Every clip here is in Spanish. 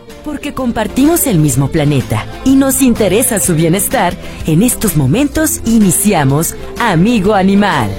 Porque compartimos el mismo planeta y nos interesa su bienestar, en estos momentos iniciamos Amigo Animal.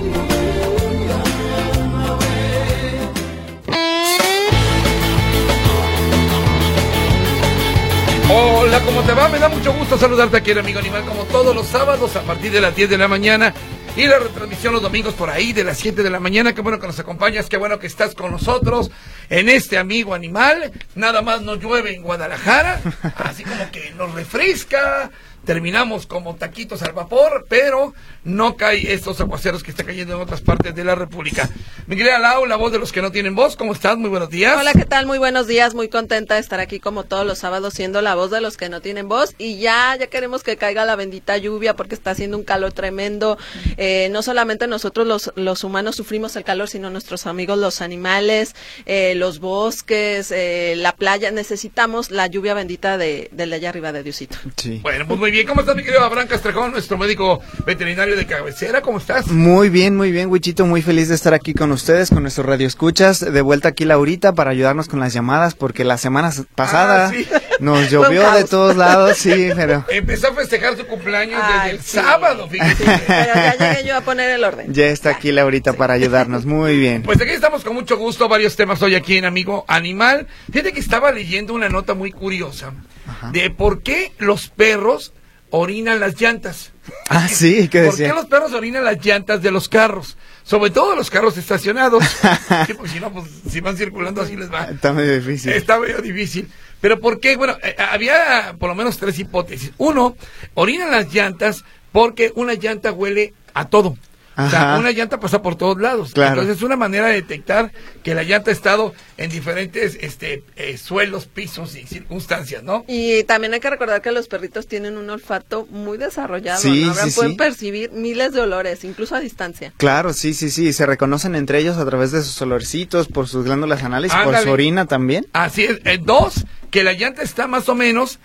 Hola, ¿cómo te va? Me da mucho gusto saludarte aquí en Amigo Animal, como todos los sábados a partir de las 10 de la mañana y la retransmisión los domingos por ahí de las 7 de la mañana. Qué bueno que nos acompañas, qué bueno que estás con nosotros en este Amigo Animal. Nada más no llueve en Guadalajara, así como que nos refresca. Terminamos como taquitos al vapor, pero no cae estos aguaceros que está cayendo en otras partes de la República. Mi querida Lau, la voz de los que no tienen voz, ¿cómo estás? Muy buenos días. Hola, ¿qué tal? Muy buenos días, muy contenta de estar aquí como todos los sábados siendo la voz de los que no tienen voz. Y ya queremos que caiga la bendita lluvia porque está haciendo un calor tremendo. No solamente nosotros los humanos sufrimos el calor, sino nuestros amigos los animales, los bosques, la playa. Necesitamos la lluvia bendita de allá arriba de Diosito. Sí. Bueno, pues muy bien. ¿Cómo estás, mi querido Abraham Castrejón, nuestro médico veterinario de cabecera? ¿Cómo estás? Muy bien, Huichito, muy feliz de estar aquí con ustedes, con nuestros radioescuchas, de vuelta aquí Laurita para ayudarnos con las llamadas, porque la semana pasada sí. Nos llovió de todos lados, sí, pero... Empezó a festejar su cumpleaños desde el sábado, fíjate. Pero ya llegué yo a poner el orden. Ya está aquí Laurita para ayudarnos, muy bien. Pues aquí estamos con mucho gusto, varios temas hoy aquí en Amigo Animal. Fíjate que estaba leyendo una nota muy curiosa. Ajá. De por qué los perros orinan las llantas. Ah, sí, ¿qué decía? ¿Por qué los perros orinan las llantas de los carros? Sobre todo los carros estacionados. Sí, porque si no, pues si van circulando así les va. Está medio difícil. Está medio difícil. Pero ¿por qué? Bueno, había por lo menos 3 hipótesis. Uno, orinan las llantas porque una llanta huele a todo. Ajá. O sea, una llanta pasa por todos lados. Claro. Entonces es una manera de detectar que la llanta ha estado en diferentes suelos, pisos y circunstancias, ¿no? Y también hay que recordar que los perritos tienen un olfato muy desarrollado, sí, ¿no? Sí, pueden percibir miles de olores, incluso a distancia. Claro, sí, se reconocen entre ellos a través de sus olorcitos, por sus glándulas anales y por su orina también. Así es. 2, que la llanta está más o menos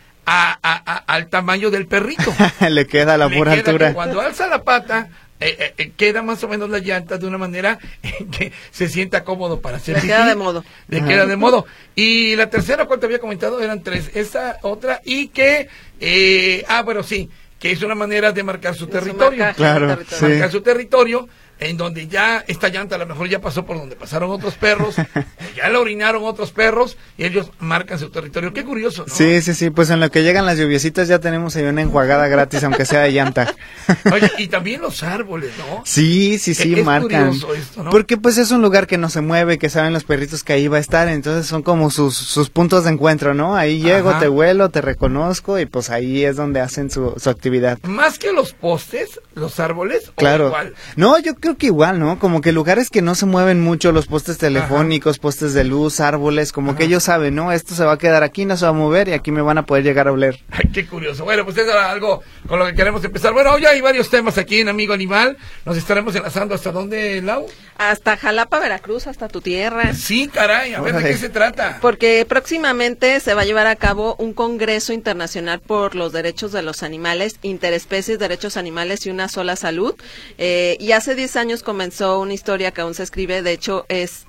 al tamaño del perrito. Le queda a la pura altura. Cuando alza la pata... queda más o menos la llanta de una manera que se sienta cómodo para hacer pipí. Le queda de modo. Le queda de modo. Y la tercera, ¿cuál te había comentado? Eran 3. Esa otra, y que, bueno, sí, que es una manera de marcar su territorio. Claro, marcar su territorio, en donde ya esta llanta a lo mejor ya pasó por donde pasaron otros perros, ya la orinaron otros perros, y ellos marcan su territorio. Qué curioso, ¿no? Sí, pues en lo que llegan las lluviecitas ya tenemos ahí una enjuagada gratis, aunque sea de llanta. Oye, y también los árboles, ¿no? Sí, marcan. Curioso esto, ¿no? Porque pues es un lugar que no se mueve, que saben los perritos que ahí va a estar, entonces son como sus puntos de encuentro, ¿no? Ahí llego, te huelo, te reconozco, y pues ahí es donde hacen su actividad. Más que los postes, los árboles, claro. ¿o igual? No, yo creo que igual, ¿no? Como que lugares que no se mueven mucho, los postes telefónicos, postes de luz, árboles, como que ellos saben, ¿no? Esto se va a quedar aquí, no se va a mover y aquí me van a poder llegar a oler. Ay, qué curioso. Bueno, pues es algo con lo que queremos empezar. Bueno, hoy hay varios temas aquí en Amigo Animal. Nos estaremos enlazando ¿hasta dónde, Lau? Hasta Jalapa, Veracruz, hasta tu tierra. Sí, caray, a ver, ¿de qué se trata? Porque próximamente se va a llevar a cabo un congreso internacional por los derechos de los animales, interespecies, derechos animales y una sola salud. Y hace 10 años comenzó una historia que aún se escribe, de hecho, es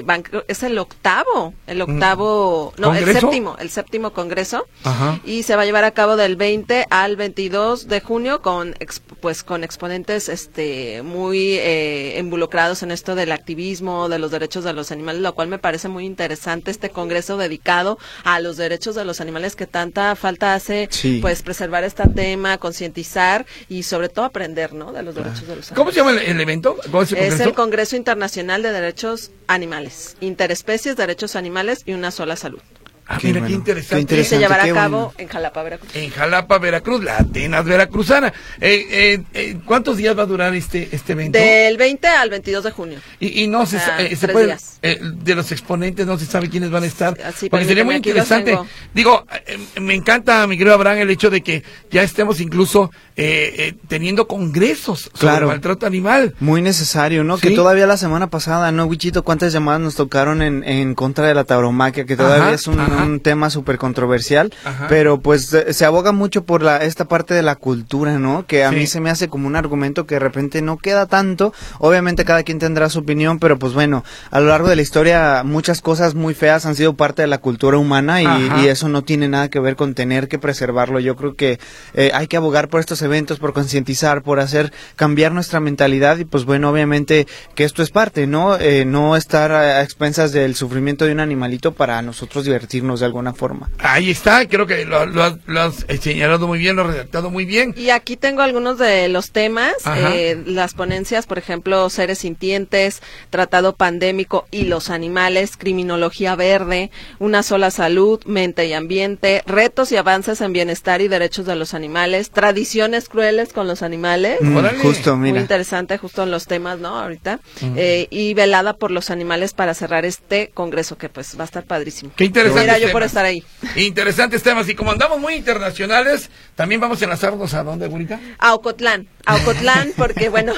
el octavo, el séptimo congreso. Ajá. Y se va a llevar a cabo del 20 al 22 de junio con exponentes muy involucrados en esto del activismo, de los derechos de los animales, lo cual me parece muy interesante este congreso dedicado a los derechos de los animales que tanta falta hace, pues preservar este tema, concientizar y sobre todo aprender, ¿no? De los derechos de los animales. ¿Cómo se llama el evento? Es el Congreso Internacional de Derechos Animales, Interespecies, Derechos Animales y una sola salud. Mira, qué interesante. Se llevará a cabo en Jalapa, Veracruz. En Jalapa, Veracruz, la Atenas veracruzana. ¿Cuántos días va a durar este evento? Del 20 al 22 de junio. Y no se puede, de los exponentes no se sabe quiénes van a estar. Porque sería muy interesante. Digo, me encanta, mi querido Abraham, el hecho de que ya estemos incluso teniendo congresos sobre el maltrato animal. Muy necesario, ¿no? Sí. Que todavía la semana pasada, ¿no, Huichito? ¿Cuántas llamadas nos tocaron en contra de la tauromaquia? Que todavía es un un tema súper controversial, pero pues se aboga mucho por esta parte de la cultura, ¿no? Que a mí se me hace como un argumento que de repente no queda tanto. Obviamente cada quien tendrá su opinión, pero pues bueno, a lo largo de la historia muchas cosas muy feas han sido parte de la cultura humana y eso no tiene nada que ver con tener que preservarlo. Yo creo que hay que abogar por estos eventos, por concientizar, por hacer cambiar nuestra mentalidad y pues bueno, obviamente que esto es parte, ¿no? No estar a expensas del sufrimiento de un animalito para nosotros divertirnos de alguna forma. Ahí está, creo que lo has señalado muy bien, lo has redactado muy bien. Y aquí tengo algunos de los temas, las ponencias, por ejemplo, seres sintientes, tratado pandémico y los animales, criminología verde, una sola salud, mente y ambiente, retos y avances en bienestar y derechos de los animales, tradiciones crueles con los animales. Justo, mira. Muy interesante, justo en los temas, ¿no? Ahorita. Y velada por los animales para cerrar este congreso, que pues va a estar padrísimo. Qué interesante. Mira, yo por estar ahí. Interesantes temas. Y como andamos muy internacionales, también vamos a enlazarnos a dónde, Gurita? A Ocotlán, porque bueno,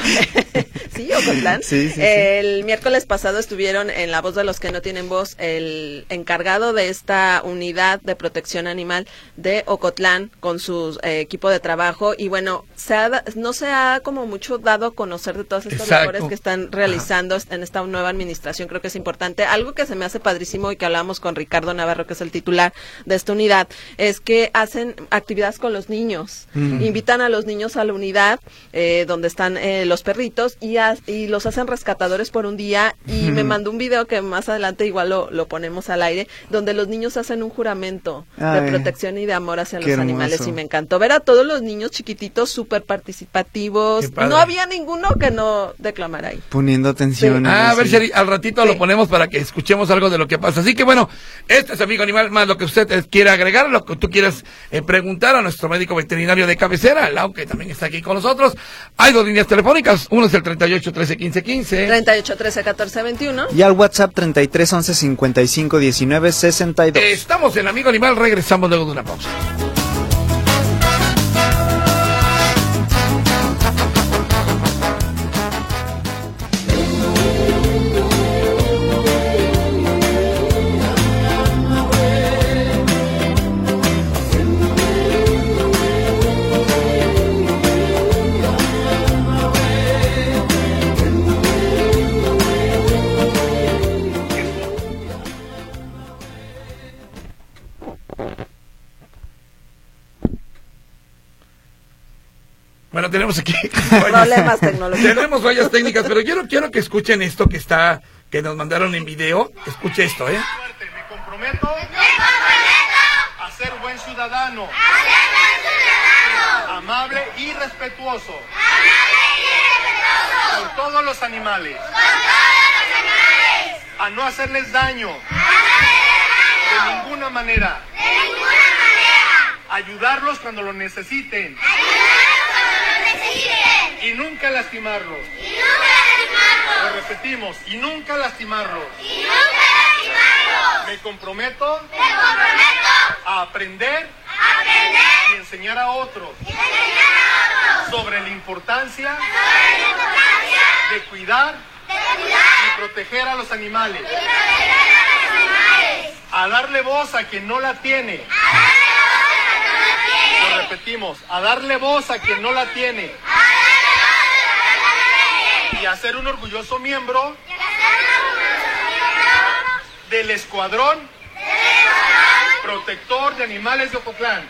sí, Ocotlán. Sí. El miércoles pasado estuvieron en La Voz de los que no tienen voz el encargado de esta unidad de protección animal de Ocotlán con su equipo de trabajo y bueno, no se ha como mucho dado a conocer de todas estas labores que están realizando en esta nueva administración. Creo que es importante. Algo que se me hace padrísimo y que hablábamos con Ricardo Navarro, que es el titular de esta unidad, es que hacen actividades con los niños. Invitan a los niños a la unidad donde están los perritos y los hacen rescatadores por un día y me mandó un video que más adelante igual lo ponemos al aire, donde los niños hacen un juramento de protección y de amor hacia los animales y me encantó ver a todos los niños chiquititos súper participativos. No había ninguno que no declamara ahí. Poniendo atención. A ver si al ratito lo ponemos para que escuchemos algo de lo que pasa. Así que bueno, este es Amigo Animal, más lo que usted quiera agregar, lo que tú quieras preguntar a nuestro médico veterinario de cabecera, Lau, que también está aquí con nosotros. Hay dos líneas telefónicas, uno es el 38 13 15 15. 38 13 14 21. Y al WhatsApp 33 11 55 19 62. Estamos en Amigo Animal, regresamos luego de una pausa. Bueno, tenemos aquí problemas tecnológicos. Tenemos fallas técnicas, pero yo no quiero que escuchen esto que nos mandaron en video. Escuche esto, Me comprometo a ser buen ciudadano. Amable y respetuoso. Con todos los animales. A no hacerles daño. De ninguna manera. Ayudarlos cuando lo necesiten. Y nunca lastimarlos. Lo repetimos, y nunca lastimarlos. Me comprometo a aprender y enseñar a otros sobre la importancia de cuidar y proteger a los animales. A darle voz a quien no la tiene. Lo repetimos, a darle voz a quien no la tiene. Y a ser un orgulloso miembro del escuadrón protector de animales de Ocotlán.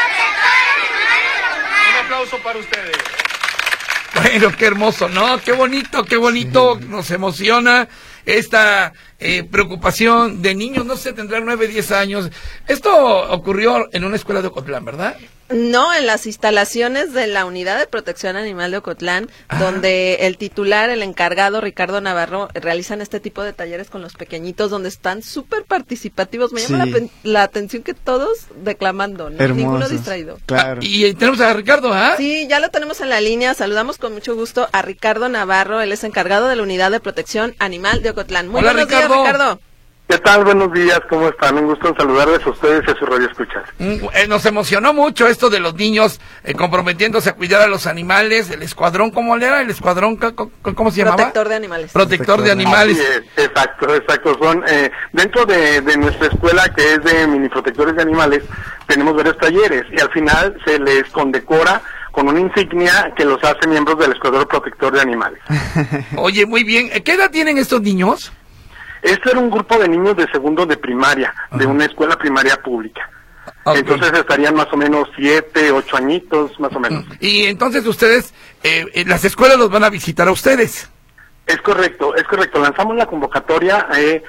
Un aplauso para ustedes. Bueno, qué hermoso, ¿no? Qué bonito, nos emociona esta preocupación de niños, no sé, tendrán 9, 10 años. Esto ocurrió en una escuela de Ocotlán, ¿verdad? No, en las instalaciones de la Unidad de Protección Animal de Ocotlán, donde el titular, el encargado, Ricardo Navarro, realizan este tipo de talleres con los pequeñitos, donde están súper participativos. Me llama la atención que todos declamando, ¿no? Hermosos. Ninguno distraído. Claro. Y tenemos a Ricardo, ¿ah? Sí, ya lo tenemos en la línea. Saludamos con mucho gusto a Ricardo Navarro. Él es encargado de la Unidad de Protección Animal de Ocotlán. Muy Hola, buenos Ricardo. días, Ricardo. ¿Qué tal? Buenos días, ¿cómo están? Un gusto en saludarles a ustedes y a su radio escuchas. Nos emocionó mucho esto de los niños comprometiéndose a cuidar a los animales, el escuadrón, ¿cómo era? El escuadrón, ¿cómo se llamaba? Protector de animales. Protector de animales. Sí, exacto. Son, dentro de nuestra escuela, que es de mini protectores de animales, tenemos varios talleres y al final se les condecora con una insignia que los hace miembros del escuadrón protector de animales. Oye, muy bien. ¿Qué edad tienen estos niños? Este era un grupo de niños de segundo de primaria, de una escuela primaria pública. Okay. Entonces estarían más o menos 7, 8 añitos, más o menos. Y entonces ustedes, las escuelas los van a visitar a ustedes. Es correcto. Lanzamos la convocatoria,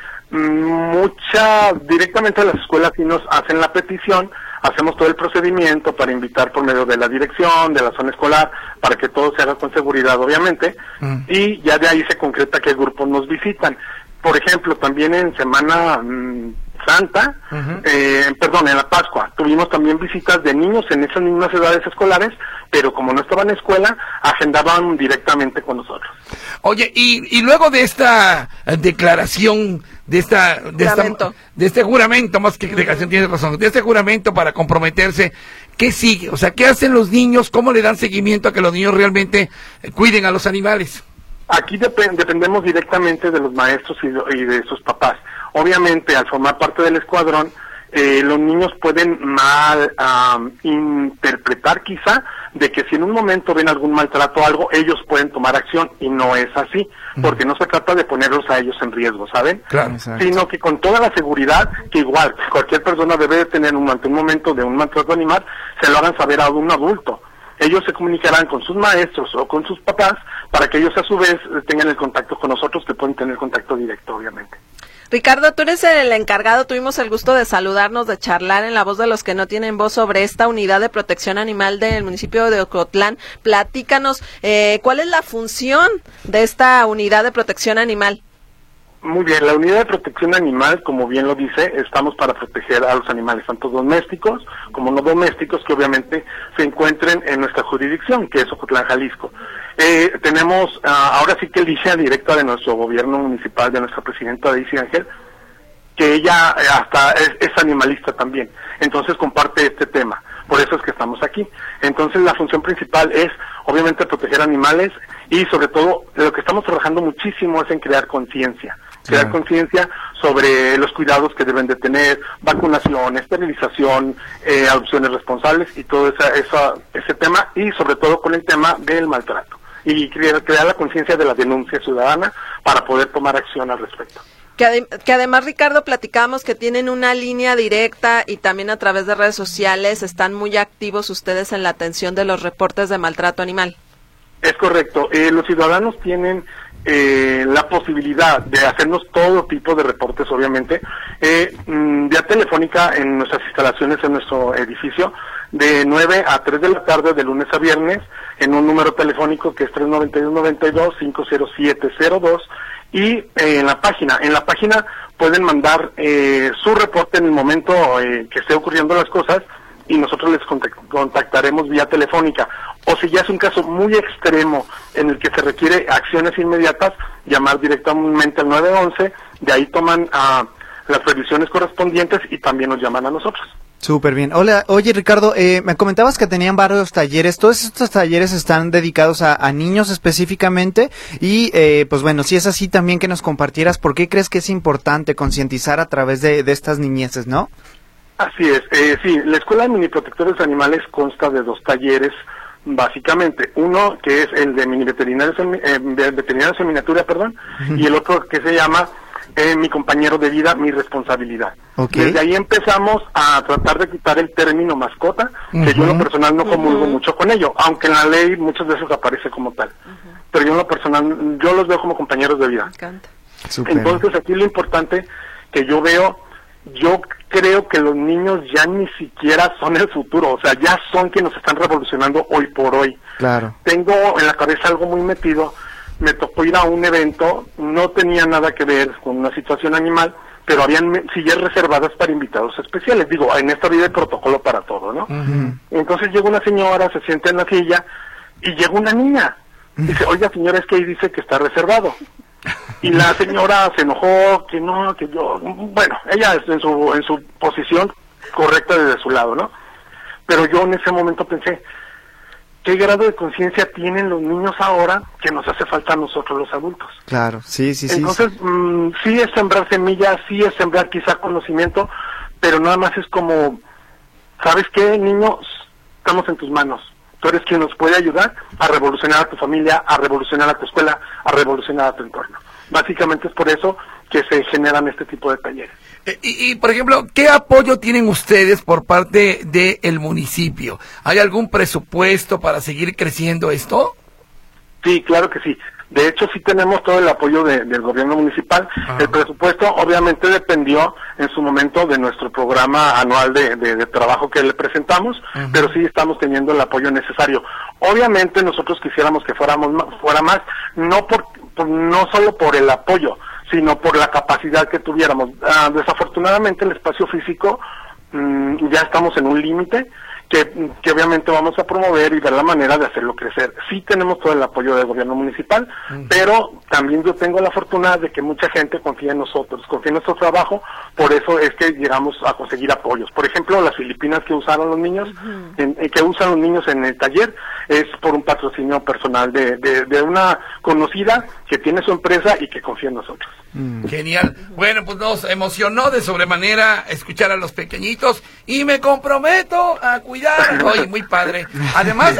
directamente a las escuelas sí nos hacen la petición, hacemos todo el procedimiento para invitar por medio de la dirección, de la zona escolar, para que todo se haga con seguridad, obviamente, y ya de ahí se concreta qué grupos nos visitan. Por ejemplo, también en Semana Santa, en la Pascua, tuvimos también visitas de niños en esas mismas edades escolares, pero como no estaban en escuela, agendaban directamente con nosotros. Oye, y luego de esta declaración, de este juramento, más que declaración, tienes razón, de este juramento para comprometerse, ¿qué sigue? O sea, ¿qué hacen los niños? ¿Cómo le dan seguimiento a que los niños realmente cuiden a los animales? Aquí dependemos directamente de los maestros y de sus papás. Obviamente, al formar parte del escuadrón, los niños pueden interpretar quizá de que si en un momento ven algún maltrato o algo, ellos pueden tomar acción, y no es así, porque no se trata de ponerlos a ellos en riesgo, ¿saben? Claro, sino que con toda la seguridad que igual cualquier persona debe de tener ante un momento de un maltrato animal, se lo hagan saber a un adulto. Ellos se comunicarán con sus maestros o con sus papás para que ellos a su vez tengan el contacto con nosotros, que pueden tener contacto directo, obviamente. Ricardo, tú eres el encargado, tuvimos el gusto de saludarnos, de charlar en La Voz de los que no tienen voz sobre esta unidad de protección animal del municipio de Ocotlán. Platícanos, ¿cuál es la función de esta unidad de protección animal? Muy bien, la unidad de protección animal, como bien lo dice, estamos para proteger a los animales, tanto domésticos como no domésticos, que obviamente se encuentren en nuestra jurisdicción, que es Ocotlán, Jalisco. Tenemos ahora sí que línea directa de nuestro gobierno municipal, de nuestra presidenta Daisy Ángel, que ella hasta es animalista también, entonces comparte este tema, por eso es que estamos aquí. Entonces la función principal es obviamente proteger animales, y sobre todo lo que estamos trabajando muchísimo es en crear conciencia sobre los cuidados que deben de tener, vacunación, esterilización, adopciones responsables y todo ese tema, y sobre todo con el tema del maltrato, y crear la conciencia de la denuncia ciudadana para poder tomar acción al respecto. Que además, Ricardo, platicamos que tienen una línea directa y también a través de redes sociales están muy activos ustedes en la atención de los reportes de maltrato animal. Es correcto, los ciudadanos tienen la posibilidad de hacernos todo tipo de reportes, obviamente, vía telefónica en nuestras instalaciones, en nuestro edificio, de 9 a 3 de la tarde, de lunes a viernes, en un número telefónico que es 392-92-50702, y en la página pueden mandar su reporte en el momento que esté ocurriendo las cosas, y nosotros les contactaremos vía telefónica. O si ya es un caso muy extremo en el que se requiere acciones inmediatas, llamar directamente al 911, de ahí toman las previsiones correspondientes y también nos llaman a nosotros. Súper bien. Hola, oye Ricardo, me comentabas que tenían varios talleres. ¿Todos estos talleres están dedicados a niños específicamente? Y pues bueno, si es así, también que nos compartieras por qué crees que es importante concientizar a través de estas niñeces, ¿no? Así es, sí, la Escuela de Mini Protectores de Animales consta de 2 talleres, básicamente. Uno que es el de mini veterinarios en miniatura, y el otro que se llama Mi compañero de vida, mi responsabilidad. Okay. Desde ahí empezamos a tratar de quitar el término mascota, que yo en lo personal no comulgo mucho con ello, aunque en la ley muchas veces aparece como tal. Pero yo en lo personal, yo los veo como compañeros de vida. Me encanta. Super. Entonces aquí lo importante que yo creo que los niños ya ni siquiera son el futuro, o sea, ya son quienes nos están revolucionando hoy por hoy. Claro. Tengo en la cabeza algo muy metido. Me tocó ir a un evento, no tenía nada que ver con una situación animal, pero habían sillas reservadas para invitados especiales. Digo, en esta vida hay protocolo para todo, ¿no? Entonces llega una señora, se sienta en la silla, y llega una niña. Dice, oiga señora, es que ahí dice que está reservado. Y la señora se enojó, que no, que yo, bueno, ella en su posición correcta desde su lado, ¿no? Pero yo en ese momento pensé, ¿qué grado de conciencia tienen los niños ahora que nos hace falta a nosotros los adultos? Claro, sí. Entonces, sí es sembrar semillas, sí es sembrar quizá conocimiento, pero nada más es como, ¿sabes qué, niño? Estamos en tus manos. Tú eres quien nos puede ayudar a revolucionar a tu familia, a revolucionar a tu escuela, a revolucionar a tu entorno. Básicamente es por eso que se generan este tipo de talleres. Y por ejemplo, ¿qué apoyo tienen ustedes por parte del municipio? ¿Hay algún presupuesto para seguir creciendo esto? Sí, claro que sí. De hecho, sí tenemos todo el apoyo del gobierno municipal. El presupuesto obviamente dependió en su momento de nuestro programa anual de trabajo que le presentamos, pero sí estamos teniendo el apoyo necesario. Obviamente nosotros quisiéramos que fuera más, no solo por el apoyo, sino por la capacidad que tuviéramos. Desafortunadamente el espacio físico ya estamos en un límite que obviamente vamos a promover y ver la manera de hacerlo crecer. Sí tenemos todo el apoyo del gobierno municipal, pero también yo tengo la fortuna de que mucha gente confía en nosotros, confía en nuestro trabajo, por eso es que llegamos a conseguir apoyos. Por ejemplo, las Filipinas que usaron los niños, que usan los niños en el taller, es por un patrocinio personal de una conocida que tiene su empresa y que confía en nosotros. Genial. Bueno, pues nos emocionó de sobremanera escuchar a los pequeñitos y me comprometo a cuidar. Oye, muy padre. Además,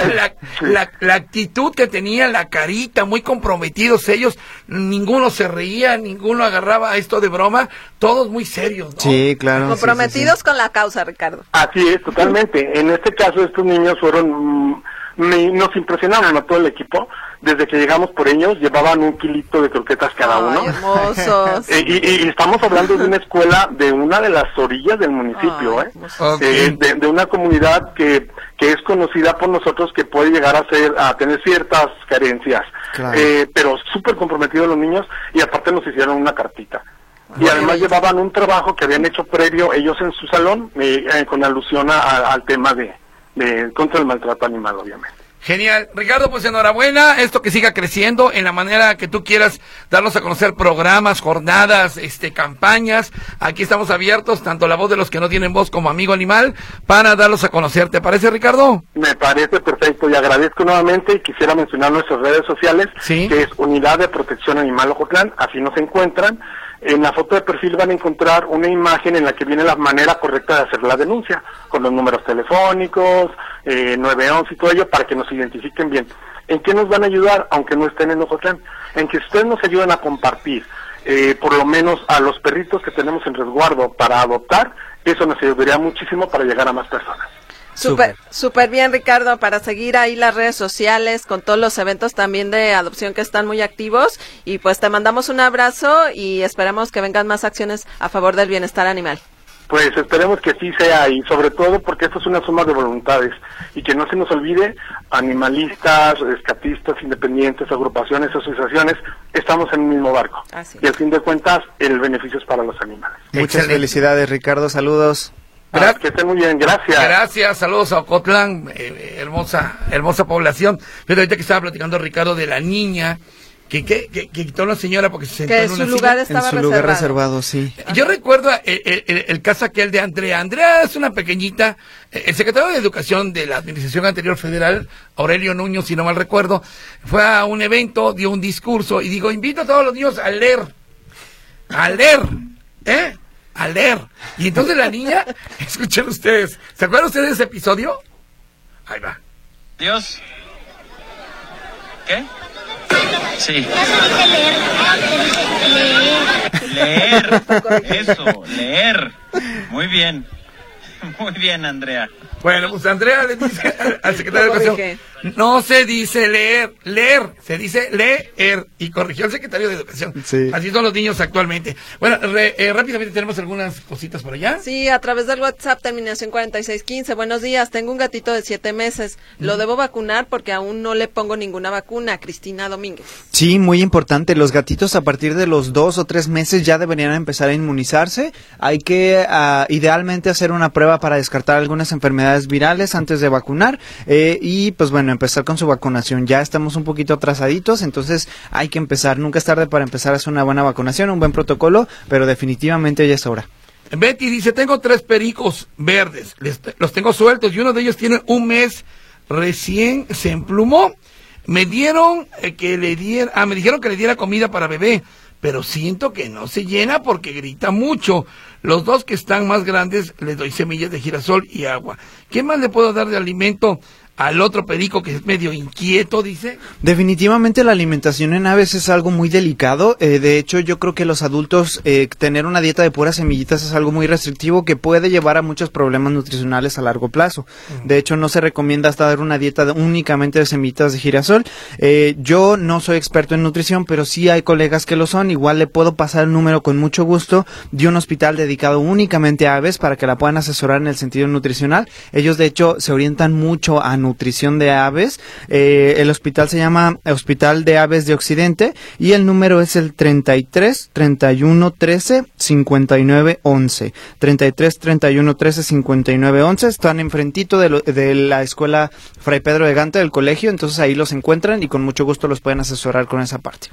la actitud que tenían, la carita, muy comprometidos ellos, ninguno se reía, ninguno agarraba esto de broma, todos muy serios, ¿no? Sí, claro. Comprometidos con la causa, Ricardo. Así es, totalmente. En este caso, estos niños fueron... nos impresionaron a todo el equipo. Desde que llegamos por ellos, llevaban 1 kilito de croquetas cada uno. Hermosos. Y estamos hablando de una escuela de una de las orillas del municipio, de una comunidad que es conocida por nosotros, que puede llegar a tener ciertas carencias, claro. Pero súper comprometidos los niños, y aparte nos hicieron una cartita. Y además llevaban un trabajo que habían hecho previo ellos en su salón, con alusión al tema de contra el maltrato animal, obviamente. Genial. Ricardo, pues enhorabuena, esto que siga creciendo en la manera que tú quieras darnos a conocer programas, jornadas, campañas. Aquí estamos abiertos, tanto la voz de los que no tienen voz como Amigo Animal, para darlos a conocer. ¿Te parece, Ricardo? Me parece perfecto, y agradezco nuevamente, y quisiera mencionar nuestras redes sociales, ¿sí? Que es Unidad de Protección Animal Ocotlán, así nos encuentran. En la foto de perfil van a encontrar una imagen en la que viene la manera correcta de hacer la denuncia, con los números telefónicos, 911 y todo ello, para que nos identifiquen bien. ¿En qué nos van a ayudar, aunque no estén en Ocotlán? En que ustedes nos ayuden a compartir, por lo menos a los perritos que tenemos en resguardo para adoptar. Eso nos ayudaría muchísimo para llegar a más personas. Súper bien, Ricardo, para seguir ahí las redes sociales con todos los eventos también de adopción que están muy activos, y pues te mandamos un abrazo y esperamos que vengan más acciones a favor del bienestar animal. Pues esperemos que así sea, y sobre todo porque esto es una suma de voluntades, y que no se nos olvide, animalistas, rescatistas, independientes, agrupaciones, asociaciones, estamos en el mismo barco. Y al fin de cuentas, el beneficio es para los animales. Muchas felicidades, Ricardo, saludos. Que estén muy bien, gracias. Gracias, saludos a Ocotlán, hermosa población. Pero ahorita que estaba platicando Ricardo de la niña que quitó la señora porque se sentó en una lugar silla. estaba en su lugar reservado, sí. Yo recuerdo el caso aquel de Andrea. Andrea es una pequeñita, el secretario de Educación de la administración anterior federal, Aurelio Nuño, si no mal recuerdo, fue a un evento, dio un discurso y digo, invito a todos los niños a leer, a leer. Y entonces la niña, escuchen ustedes, ¿se acuerdan ustedes de ese episodio? Ahí va. Dios. ¿Qué? Sí. Leer. Eso, leer. Muy bien. Muy bien, Andrea. Bueno, pues Andrea le dice al secretario de Educación, no se dice leer, se dice leer, y corrigió el secretario de Educación. Sí. Así son los niños actualmente. Bueno, rápidamente tenemos algunas cositas por allá. Sí, a través del WhatsApp, terminación 4615. Buenos días, tengo un gatito de 7 meses. Lo debo vacunar porque aún no le pongo ninguna vacuna. Cristina Domínguez. Sí, muy importante. Los gatitos a partir de los 2 o 3 meses ya deberían empezar a inmunizarse. Hay que idealmente hacer una prueba para descartar algunas enfermedades virales antes de vacunar. Y pues bueno, empezar con su vacunación. Ya estamos un poquito atrasaditos, entonces hay que empezar. Nunca es tarde para empezar a hacer una buena vacunación, un buen protocolo, pero definitivamente ya es hora. Betty dice, tengo 3 pericos verdes, los tengo sueltos y uno de ellos tiene 1 mes, recién se emplumó. Me dijeron que le diera comida para bebé, pero siento que no se llena porque grita mucho. Los 2 que están más grandes les doy semillas de girasol y agua. ¿Qué más le puedo dar de alimento al otro perico que es medio inquieto, dice? Definitivamente la alimentación en aves es algo muy delicado. De hecho, yo creo que los adultos tener una dieta de puras semillitas es algo muy restrictivo que puede llevar a muchos problemas nutricionales a largo plazo. De hecho, no se recomienda hasta dar una dieta únicamente de semillitas de girasol. Yo no soy experto en nutrición, pero sí hay colegas que lo son. Igual le puedo pasar el número con mucho gusto de un hospital dedicado únicamente a aves para que la puedan asesorar en el sentido nutricional. Ellos, de hecho, se orientan mucho a nutrición de aves. El hospital se llama Hospital de Aves de Occidente y el número es el 33 31 13 59 11. 33 31 13 59 11. Están enfrentito de la escuela Fray Pedro de Gante del colegio, entonces ahí los encuentran y con mucho gusto los pueden asesorar con esa parte.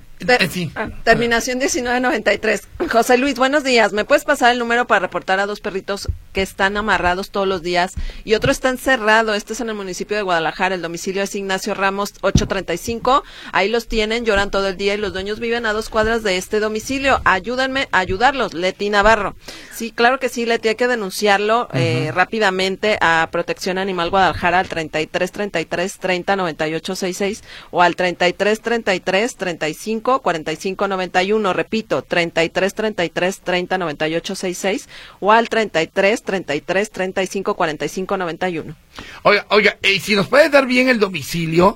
Sí. Terminación 1993. José Luis, buenos días. ¿Me puedes pasar el número para reportar a 2 perritos que están amarrados todos los días y otro está encerrado? Este es en el municipio de Guadalajara. El domicilio es Ignacio Ramos 835. Ahí los tienen, lloran todo el día y los dueños viven a 2 cuadras de este domicilio. Ayúdenme a ayudarlos. Leti Navarro. Sí, claro que sí, Leti, hay que denunciarlo rápidamente a Protección Animal Guadalajara al 33 33 30 98 66 o al 33 33 35 45 91, repito, 33 33 30 98 66 o al 33 33 35 45 91. Oiga, si nos puede dar bien el domicilio,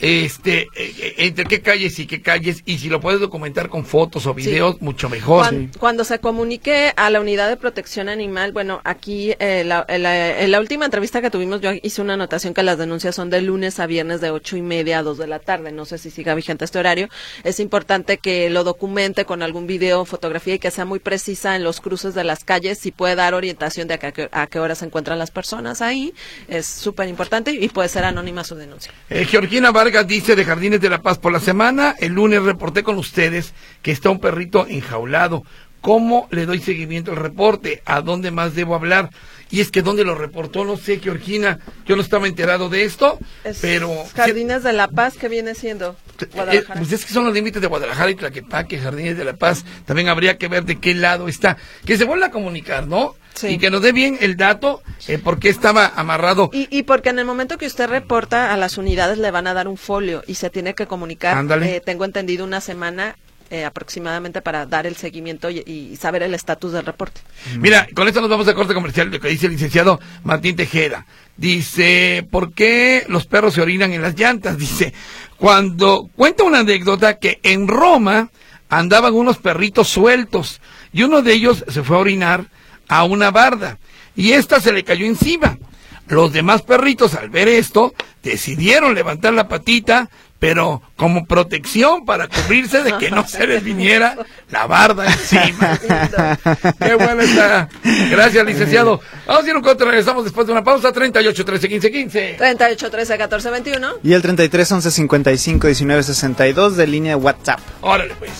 entre qué calles y qué calles, y si lo puedes documentar con fotos o videos, sí, mucho mejor. Cuando se comunique a la unidad de protección animal, bueno, aquí en la última entrevista que tuvimos, yo hice una anotación que las denuncias son de lunes a viernes de 8:30 a 2 de la tarde, no sé si siga vigente este horario. Es importante que lo documente con algún video, fotografía y que sea muy precisa en los cruces de las calles, si puede dar orientación de a qué hora se encuentran las personas ahí, es súper importante y puede ser anónima su denuncia. Georgina Vargas dice de Jardines de la Paz, por la semana, el lunes reporté con ustedes que está un perrito enjaulado. ¿Cómo le doy seguimiento al reporte? ¿A dónde más debo hablar? Y es que ¿dónde lo reportó? No sé, Georgina, yo no estaba enterado de esto, pero... Jardines de la Paz, ¿qué viene siendo? Guadalajara. Pues es que son los límites de Guadalajara y Tlaquepaque, Jardines de la Paz. También habría que ver de qué lado está. Que se vuelva a comunicar, ¿no? Sí. Y que nos dé bien el dato, por qué estaba amarrado. Y porque en el momento que usted reporta a las unidades le van a dar un folio y se tiene que comunicar. Tengo entendido una semana aproximadamente para dar el seguimiento y saber el estatus del reporte. Mira, con esto nos vamos a corte comercial, lo que dice el licenciado Martín Tejeda. Dice, ¿por qué los perros se orinan en las llantas? Dice, cuenta una anécdota que en Roma andaban unos perritos sueltos y uno de ellos se fue a orinar a una barda y esta se le cayó encima. Los demás perritos, al ver esto, decidieron levantar la patita, pero como protección para cubrirse de que no se les viniera la barda encima. Qué buena está. Gracias, licenciado. Vamos a ir un corte, regresamos después de una pausa. 38 13 15 15. 38 13 14 21. Y el 33 11 55 19 62 de línea de WhatsApp. Órale, pues.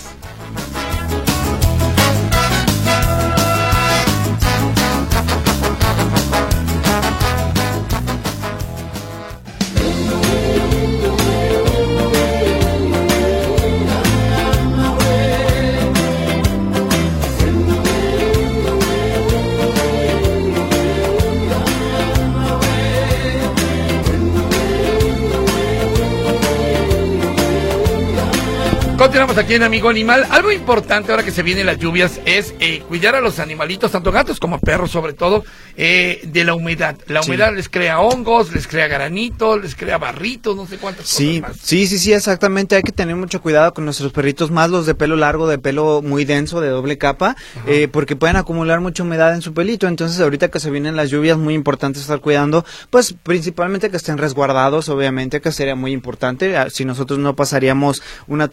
Continuamos aquí en Amigo Animal. Algo importante ahora que se vienen las lluvias es cuidar a los animalitos, tanto gatos como perros sobre todo, de la humedad. La humedad les crea hongos, les crea granitos, les crea barritos, no sé cuántas cosas más. Sí, exactamente. Hay que tener mucho cuidado con nuestros perritos, más los de pelo largo, de pelo muy denso, de doble capa, porque pueden acumular mucha humedad en su pelito. Entonces ahorita que se vienen las lluvias, muy importante estar cuidando, pues principalmente que estén resguardados, obviamente, que sería muy importante. Si nosotros no pasaríamos una tarde lluviosa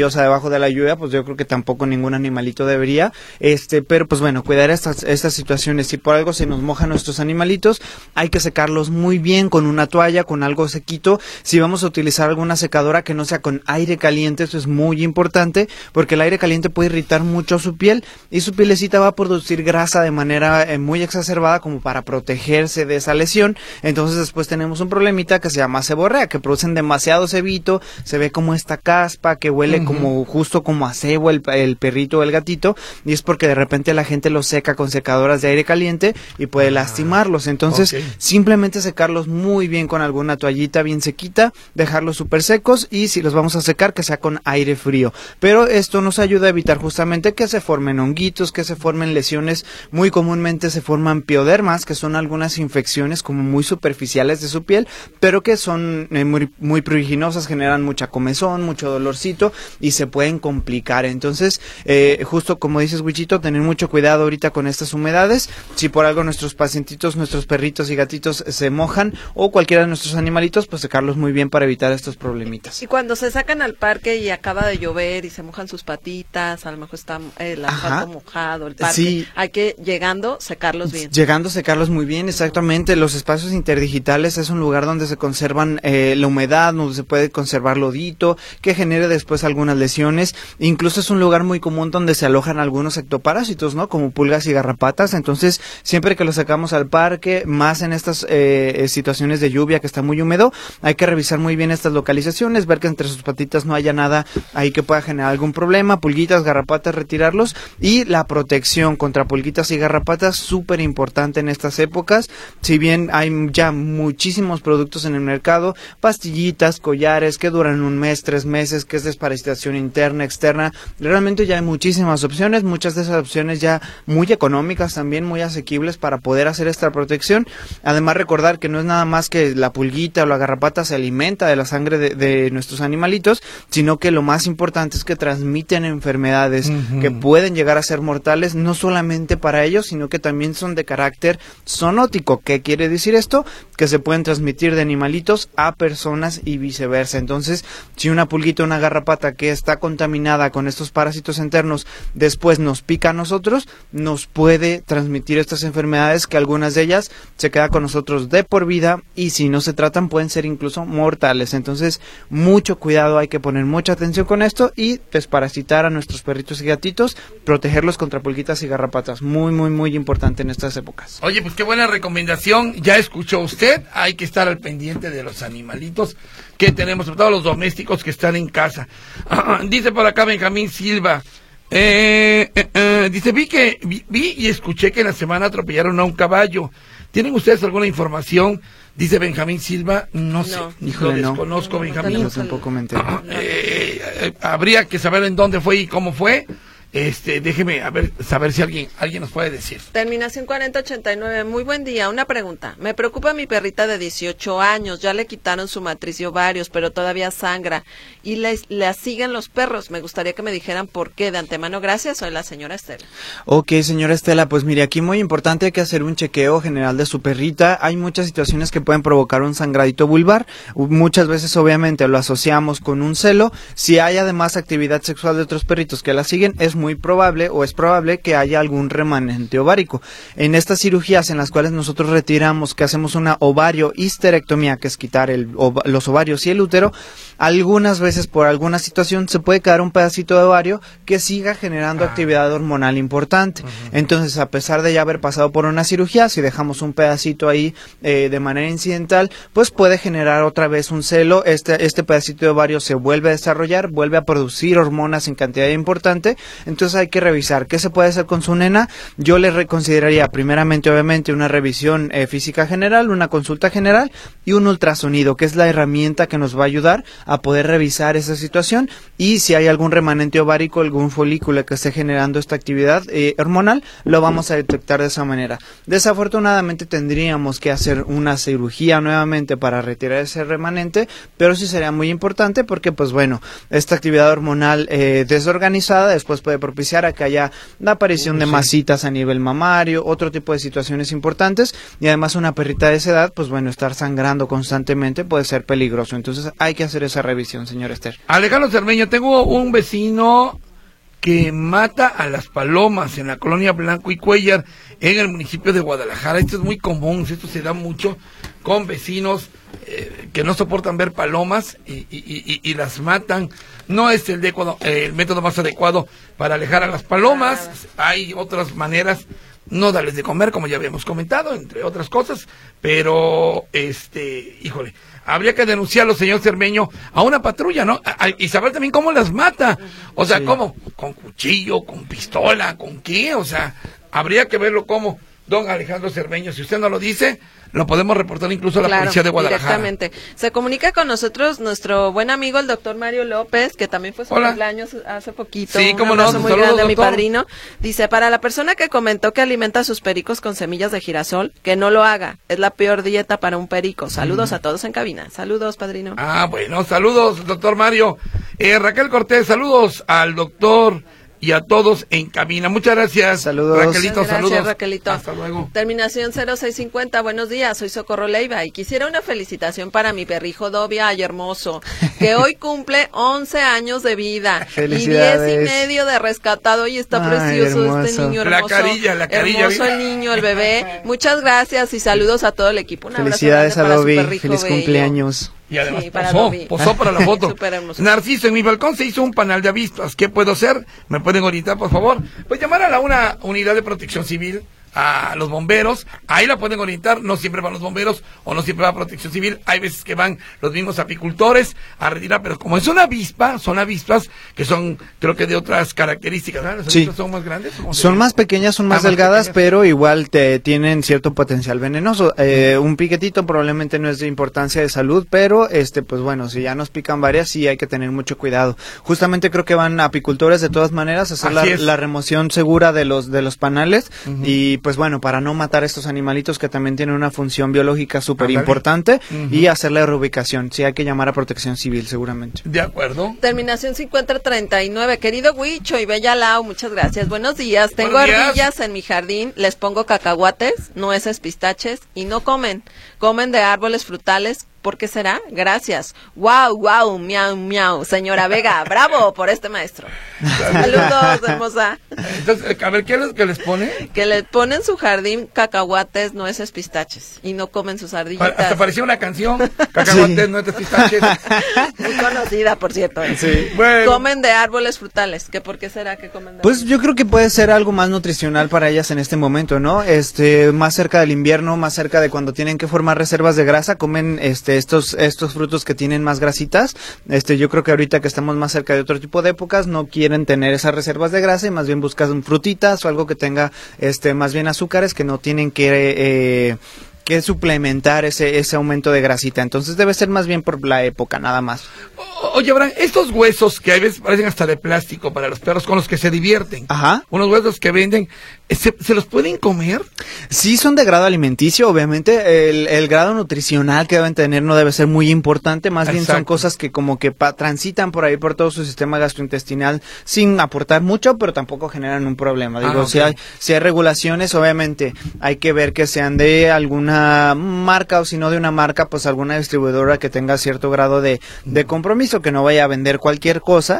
lluviosa, debajo de la lluvia, pues yo creo que tampoco ningún animalito debería, pero pues bueno, cuidar estas situaciones. Si por algo se nos mojan nuestros animalitos, hay que secarlos muy bien con una toalla, con algo sequito. Si vamos a utilizar alguna secadora que no sea con aire caliente, eso es muy importante, porque el aire caliente puede irritar mucho su piel y su pielecita va a producir grasa de manera muy exacerbada como para protegerse de esa lesión. Entonces después tenemos un problemita que se llama seborrea, que producen demasiado cebito, se ve como esta caspa que huele como justo como a cebo el perrito o el gatito, y es porque de repente la gente los seca con secadoras de aire caliente y puede lastimarlos. Entonces simplemente secarlos muy bien con alguna toallita bien sequita, dejarlos súper secos, y si los vamos a secar que sea con aire frío. Pero esto nos ayuda a evitar justamente que se formen honguitos, que se formen lesiones. Muy comúnmente se forman piodermas, que son algunas infecciones como muy superficiales de su piel, pero que son muy pruriginosas, generan mucha comezón, mucho dolorcito y se pueden complicar. Entonces, justo como dices, Wichito, tener mucho cuidado ahorita con estas humedades. Si por algo nuestros pacientitos, nuestros perritos y gatitos se mojan, o cualquiera de nuestros animalitos, pues secarlos muy bien para evitar estos problemitas. Y cuando se sacan al parque y acaba de llover y se mojan sus patitas, a lo mejor está el asfalto mojado, el parque, hay que, llegando, secarlos bien. Llegando, secarlos muy bien, exactamente. Los espacios interdigitales es un lugar donde se conservan la humedad, donde se puede conservar lodito, que genere después algunas lesiones. Incluso es un lugar muy común donde se alojan algunos ectoparásitos, ¿no? Como pulgas y garrapatas. Entonces, siempre que los sacamos al parque, más en estas situaciones de lluvia que está muy húmedo, hay que revisar muy bien estas localizaciones, ver que entre sus patitas no haya nada ahí que pueda generar algún problema, pulguitas, garrapatas, retirarlos. Y la protección contra pulguitas y garrapatas, súper importante en estas épocas. Si bien hay ya muchísimos productos en el mercado, pastillitas, collares que duran 1 mes, 3 meses, que es desparasitación interna, externa, realmente ya hay muchísimas opciones, muchas de esas opciones ya muy económicas también, muy asequibles para poder hacer esta protección. Además, recordar que no es nada más que la pulguita o la garrapata se alimenta de la sangre de nuestros animalitos, sino que lo más importante es que transmiten enfermedades que pueden llegar a ser mortales, no solamente para ellos, sino que también son de carácter zoonótico. ¿Qué quiere decir esto? Que se pueden transmitir de animalitos a personas y viceversa. Entonces, si una pulguita o una garrapata que está contaminada con estos parásitos internos después nos pica a nosotros, nos puede transmitir estas enfermedades, que algunas de ellas se quedan con nosotros de por vida, y si no se tratan pueden ser incluso mortales. Entonces, mucho cuidado, hay que poner mucha atención con esto y desparasitar a nuestros perritos y gatitos, protegerlos contra pulguitas y garrapatas. Muy, muy, muy importante en estas épocas. Oye, pues qué buena recomendación. Ya escuchó usted, hay que estar al pendiente de los animalitos que tenemos, sobre todo los domésticos que están en casa. Dice por acá Benjamín Silva, dice, vi y escuché que en la semana atropellaron a un caballo. ¿Tienen ustedes alguna información? Dice Benjamín Silva, no sé, lo desconozco, Benjamín. Yo tampoco me entero. Habría que saber en dónde fue y cómo fue. Déjeme saber si alguien nos puede decir. Terminación 4089, muy buen día. Una pregunta. Me preocupa mi perrita de 18 años. Ya le quitaron su matriz y ovarios, pero todavía sangra. Y le siguen los perros. Me gustaría que me dijeran por qué. De antemano, gracias. Soy la señora Estela. Ok, señora Estela, pues mire, aquí muy importante, hay que hacer un chequeo general de su perrita. Hay muchas situaciones que pueden provocar un sangradito vulvar. Muchas veces, obviamente, lo asociamos con un celo. Si hay además actividad sexual de otros perritos que la siguen, es muy probable que haya algún remanente ovárico. En estas cirugías en las cuales nosotros retiramos, que hacemos una ovario-histerectomía, que es quitar los ovarios y el útero, algunas veces por alguna situación se puede quedar un pedacito de ovario que siga generando actividad hormonal importante. Entonces, a pesar de ya haber pasado por una cirugía, si dejamos un pedacito ahí de manera incidental, pues puede generar otra vez un celo. Este pedacito de ovario se vuelve a desarrollar, vuelve a producir hormonas en cantidad importante. Entonces hay que revisar qué se puede hacer con su nena. Yo le reconsideraría primeramente, obviamente, una revisión física general, una consulta general y un ultrasonido, que es la herramienta que nos va a ayudar a poder revisar esa situación, y si hay algún remanente ovárico, algún folículo que esté generando esta actividad hormonal, lo vamos a detectar de esa manera. Desafortunadamente tendríamos que hacer una cirugía nuevamente para retirar ese remanente, pero sí sería muy importante porque, pues bueno, esta actividad hormonal desorganizada después puede puede propiciar a que haya la aparición de masitas a nivel mamario, otro tipo de situaciones importantes, y además una perrita de esa edad, pues bueno, estar sangrando constantemente puede ser peligroso. Entonces hay que hacer esa revisión, señor Esther. Alejandro Cermeño, tengo un vecino que mata a las palomas en la colonia Blanco y Cuellar, en el municipio de Guadalajara. Esto es muy común, esto se da mucho con vecinos que no soportan ver palomas y las matan. No es el método más adecuado para alejar a las palomas. Hay otras maneras, no darles de comer, como ya habíamos comentado, entre otras cosas, pero híjole, habría que denunciarlo, señor Cermeño, a una patrulla, ¿no? Y saber también cómo las mata. O sea, ¿cómo? ¿Con cuchillo, con pistola, con qué? O sea, habría que verlo como don Alejandro Cermeño. Si usted no lo dice, lo podemos reportar incluso a la policía de Guadalajara. Directamente. Se comunica con nosotros nuestro buen amigo, el doctor Mario López, que también fue su cumpleaños hace poquito. Sí, un abrazo muy grande a mi padrino. Dice, para la persona que comentó que alimenta a sus pericos con semillas de girasol, que no lo haga. Es la peor dieta para un perico. Saludos a todos en cabina. Saludos, padrino. Ah, bueno, saludos, doctor Mario. Raquel Cortés, saludos al doctor y a todos en cabina. Muchas gracias. Saludos. Raquelito, gracias, saludos. Raquelito. Hasta luego. Terminación 0650. Buenos días, soy Socorro Leiva y quisiera una felicitación para mi perrijo Dobia Ay Hermoso, que hoy cumple 11 años de vida y 10 y medio de rescatado y está precioso hermoso. Este niño hermoso. La carilla. Hermoso el niño, el bebé. Muchas gracias y saludos a todo el equipo. Un felicidades abrazo a Dobby, feliz cumpleaños. Y además sí, posó para la foto. Súper hermoso. Narciso, en mi balcón se hizo un panal de avispas. ¿Qué puedo hacer? ¿Me pueden orientar, por favor? Pues llamar a una unidad de protección civil, a los bomberos. Ahí la pueden orientar. No siempre van los bomberos o no siempre va protección civil. Hay veces que van los mismos apicultores a retirar, pero como es una avispa, son avispas que son, creo que de otras características, ¿verdad? ¿Las avispas son más grandes? Son más pequeñas, son más delgadas, pero igual tienen cierto potencial venenoso. Un piquetito probablemente no es de importancia de salud, pero pues bueno, si ya nos pican varias, sí hay que tener mucho cuidado. Justamente creo que van apicultores de todas maneras a hacer la remoción segura de los panales y pues bueno, para no matar a estos animalitos que también tienen una función biológica súper importante y hacer la reubicación. Sí hay que llamar a protección civil seguramente. De acuerdo. Terminación 5039. Querido Huicho y Bella Lau, muchas gracias. Buenos días. Tengo ardillas en mi jardín, les pongo cacahuates, nueces, pistaches y no comen. Comen de árboles frutales. ¿Por qué será? Gracias. Wow, miau, miau. Señora Vega, bravo por este maestro. Saludos, hermosa. Entonces, a ver, ¿qué es lo que les pone? Que le ponen su jardín cacahuates, nueces, pistaches. Y no comen sus ardillitas. Hasta parecía una canción. Cacahuates, nueces, pistaches. Muy conocida, por cierto. Sí. Bueno. Comen de árboles frutales. ¿Que por qué será que comen de Pues yo creo que puede ser algo más nutricional para ellas en este momento, ¿no? Más cerca del invierno, más cerca de cuando tienen que formar reservas de grasa, comen estos frutos que tienen más grasitas. Yo creo que ahorita que estamos más cerca de otro tipo de épocas no quieren tener esas reservas de grasa y más bien buscan frutitas o algo que tenga más bien azúcares que no tienen que suplementar ese aumento de grasita. Entonces debe ser más bien por la época, nada más. Oye, Abraham, estos huesos que a veces parecen hasta de plástico para los perros con los que se divierten. Ajá. Unos huesos que venden, ¿se los pueden comer? Sí, son de grado alimenticio, obviamente. El grado nutricional que deben tener no debe ser muy importante, más bien son cosas que como que transitan por ahí por todo su sistema gastrointestinal sin aportar mucho, pero tampoco generan un problema. Digo, si hay regulaciones, obviamente hay que ver que sean de alguna marca o si no de una marca, pues alguna distribuidora que tenga cierto grado de compromiso, que no vaya a vender cualquier cosa,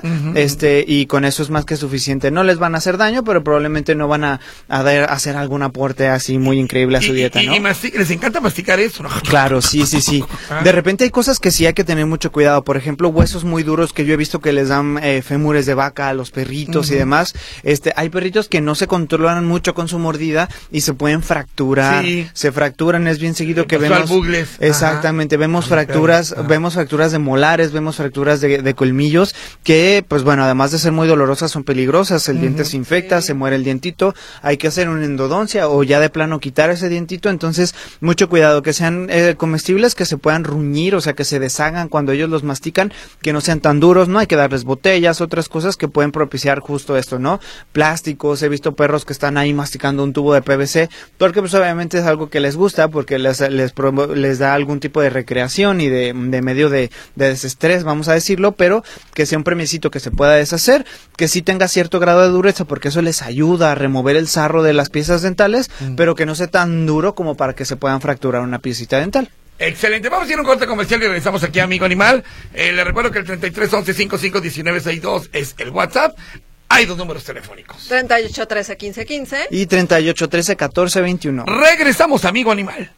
y con eso es más que suficiente. No les van a hacer daño, pero probablemente no van a hacer algún aporte así muy increíble a su dieta, ¿no? Y les encanta masticar eso, ¿no? Claro, sí. De repente hay cosas que sí hay que tener mucho cuidado. Por ejemplo, huesos muy duros que yo he visto que les dan fémures de vaca a los perritos y demás. Hay perritos que no se controlan mucho con su mordida y se pueden fracturar. Sí. Se fracturan, es bien seguido que vemos. Exactamente, vemos fracturas de molares, vemos fracturas de colmillos que, pues bueno, además de ser muy dolorosas, son peligrosas. El diente se infecta, se muere el dientito. hay que hacer una endodoncia o ya de plano quitar ese dientito. Entonces, mucho cuidado, que sean comestibles, que se puedan ruñir, o sea, que se deshagan cuando ellos los mastican, que no sean tan duros, no hay que darles botellas, otras cosas que pueden propiciar justo esto, ¿no? Plásticos, he visto perros que están ahí masticando un tubo de PVC, porque pues obviamente es algo que les gusta, porque les da algún tipo de recreación y de medio de desestrés, vamos a decirlo, pero que sea un premiecito que se pueda deshacer, que sí tenga cierto grado de dureza, porque eso les ayuda a remover el sarro de las piezas dentales, pero que no sea tan duro como para que se puedan fracturar una piecita dental. Excelente, vamos a ir a un corte comercial y regresamos aquí a Amigo Animal. Le recuerdo que el 33 11 55 19 62 es el WhatsApp. Hay 2 números telefónicos. 38 13 15 15 y 38 13 14 21. Regresamos, Amigo Animal.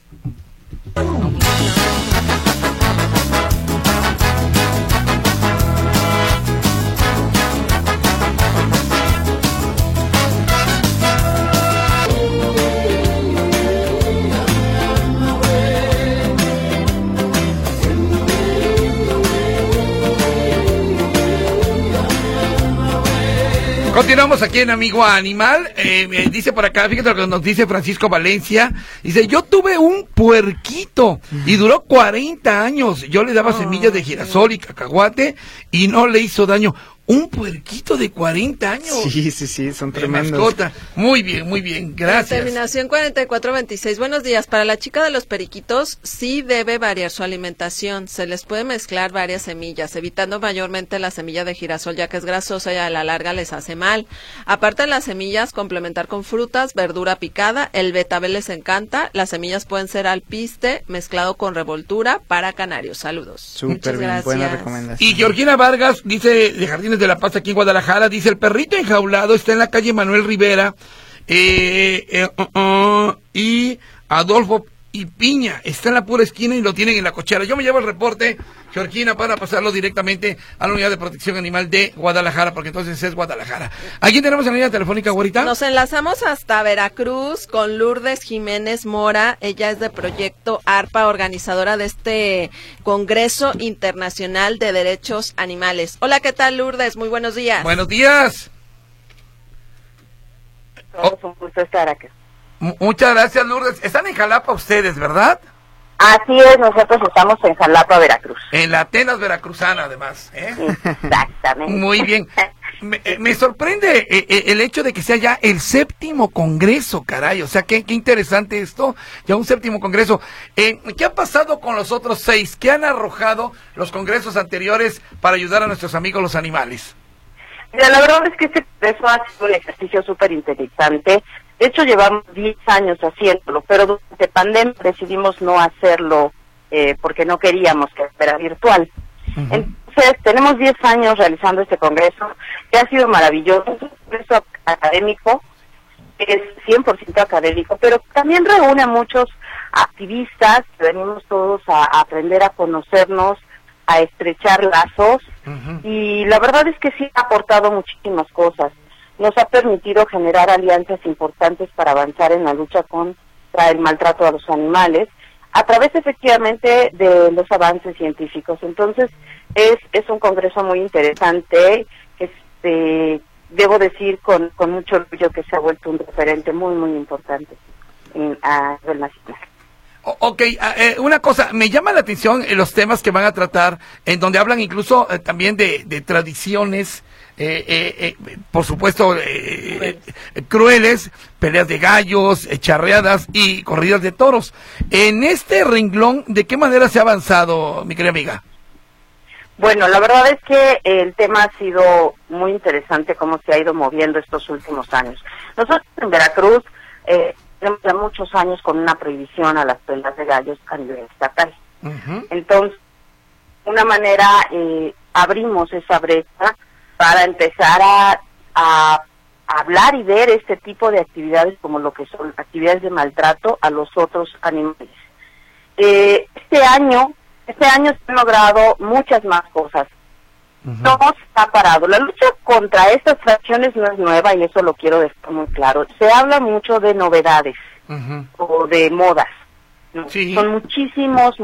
Continuamos aquí en Amigo Animal. Dice por acá, fíjate lo que nos dice Francisco Valencia. Dice, yo tuve un puerquito y duró 40 años. Yo le daba semillas de girasol y cacahuate y no le hizo daño. Un puerquito de 40 años. Sí, son tremendos. Mascota. Muy bien, gracias. Terminación 4426. Buenos días. Para la chica de los periquitos, sí debe variar su alimentación. Se les puede mezclar varias semillas, evitando mayormente la semilla de girasol, ya que es grasosa y a la larga les hace mal. Aparte de las semillas, complementar con frutas, verdura picada. El betabel les encanta. Las semillas pueden ser alpiste, mezclado con revoltura para canarios. Saludos. Súper bien, buena recomendación. Y Georgina Vargas dice, de Jardines de la Paz aquí en Guadalajara, dice, el perrito enjaulado está en la calle Manuel Rivera y Adolfo y Piña, está en la pura esquina y lo tienen en la cochera. Yo me llevo el reporte, Georgina, para pasarlo directamente a la Unidad de Protección Animal de Guadalajara, porque entonces es Guadalajara. ¿Aquí tenemos en la línea telefónica, güerita? Nos enlazamos hasta Veracruz con Lourdes Jiménez Mora. Ella es de Proyecto ARPA, organizadora de este Congreso Internacional de Derechos Animales. Hola, ¿qué tal, Lourdes? Muy buenos días. Buenos días. Todos un gusto estar acá. Muchas gracias, Lourdes. Están en Jalapa ustedes, ¿verdad? Así es, nosotros estamos en Jalapa, Veracruz. En la Atenas veracruzana, además. Exactamente. Muy bien. Me sorprende el hecho de que sea ya el 7º congreso, caray. O sea, qué interesante esto. Ya un 7º congreso. ¿Qué ha pasado con los otros 6? ¿Qué han arrojado los congresos anteriores para ayudar a nuestros amigos los animales? Mira, la verdad es que este congreso ha sido un ejercicio súper interesante. De hecho, llevamos 10 años haciéndolo, pero durante pandemia decidimos no hacerlo porque no queríamos que fuera virtual. Uh-huh. Entonces, tenemos 10 años realizando este congreso, que ha sido maravilloso. Es un congreso académico, es 100% académico, pero también reúne a muchos activistas, que venimos todos a aprender a conocernos, a estrechar lazos, uh-huh. Y la verdad es que sí ha aportado muchísimas cosas. Nos ha permitido generar alianzas importantes para avanzar en la lucha contra el maltrato a los animales, a través efectivamente de los avances científicos. Entonces, es un congreso muy interesante, debo decir con mucho orgullo que se ha vuelto un referente muy, muy importante a nivel nacional. Ok, una cosa, me llama la atención los temas que van a tratar, en donde hablan incluso también de tradiciones, por supuesto, crueles, peleas de gallos, charreadas y corridas de toros. En este renglón, ¿de qué manera se ha avanzado, mi querida amiga? Bueno, la verdad es que el tema ha sido muy interesante, cómo se ha ido moviendo estos últimos años. Nosotros en Veracruz tenemos ya muchos años con una prohibición a las peleas de gallos a nivel estatal. Uh-huh. Entonces, de una manera, abrimos esa brecha para empezar a hablar y ver este tipo de actividades como lo que son actividades de maltrato a los otros animales. Este año se han logrado muchas más cosas. Uh-huh. No se ha parado. La lucha contra estas fracciones no es nueva y eso lo quiero dejar muy claro. Se habla mucho de novedades, uh-huh, o de modas, ¿no? Sí. Son muchísimos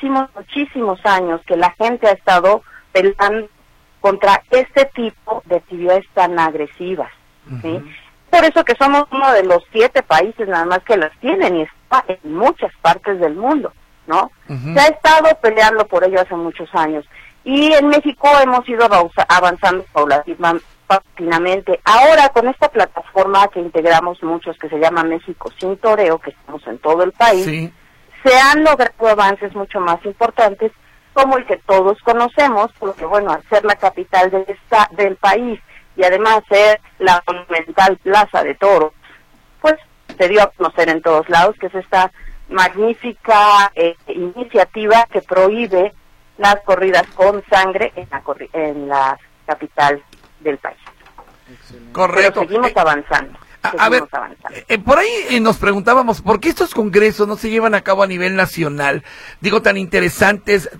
años que la gente ha estado peleando contra este tipo de actividades tan agresivas, uh-huh, ¿sí? Por eso que somos uno de los 7 países nada más que las tienen y está en muchas partes del mundo, ¿no? Se ha estado peleando por ello hace muchos años. Y en México hemos ido avanzando paulatinamente. Ahora, con esta plataforma que integramos muchos, que se llama México Sin Toreo, que estamos en todo el país, sí, se han logrado avances mucho más importantes, como el que todos conocemos, porque bueno, al ser la capital del país y además ser la monumental Plaza de Toros, pues se dio a conocer en todos lados, que es esta magnífica iniciativa que prohíbe las corridas con sangre en la capital del país. Excelente. Correcto. Pero seguimos avanzando. A ver, por ahí nos preguntábamos, ¿por qué estos congresos no se llevan a cabo a nivel nacional? Digo, tan interesantes,